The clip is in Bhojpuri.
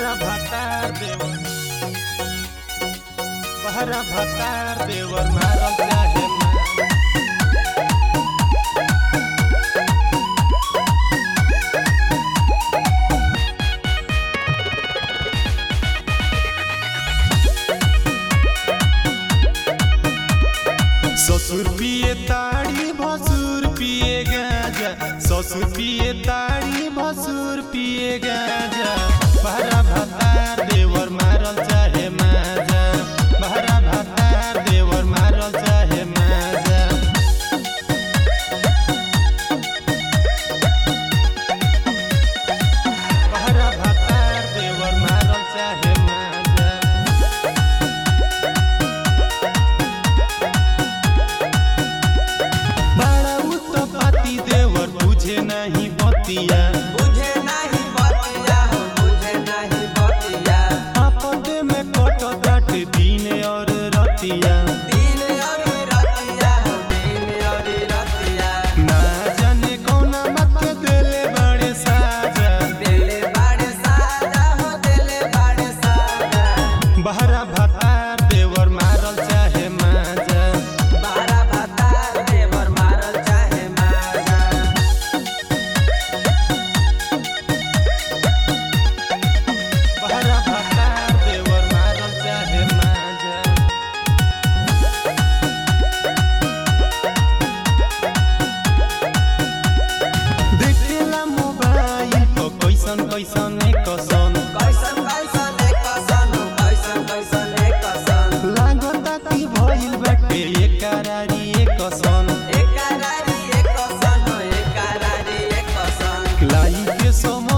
बहरा भातार देवर मारल चाहे ससुर पिए ताड़ी भसुर पिए गाजा, ससुर पिए ताड़ी भसुर पिए गाजा। बहरा भातार देवर मारल चाहे माजा, बहरा भातार देवर मारल चाहे माजा। बहरा भातार देवर मारल चाहे माजा। बड़ा उत्तपाती देवर बुझे नहीं बतिया, बुझे नहीं बतिया हो, बुझे नहीं बतिया। आपदे में कटो काट दिन और रतिया। दिन और रतिया हो, दिन और रतिया। ना जाने कौना मत के देले बड़े साजा, दिले बाड़े साजा हो, दिले बाड़े साजा। बहरा भातार देवर मारल चाहे माजा, बारा भातार देवर मारल चाहे माजा। बहरा भातार देवर मारल चाहे माजा। देखेला मोबाइल तो कैसन कैसन कसन, कैसन कैसन एक कसन हो, कैसन कैसन एक कसन। लागता कि भइल बाटे एकरारी एकसन। एक करारी एक कसन हो, एक करारी एक कसन। लाई के समय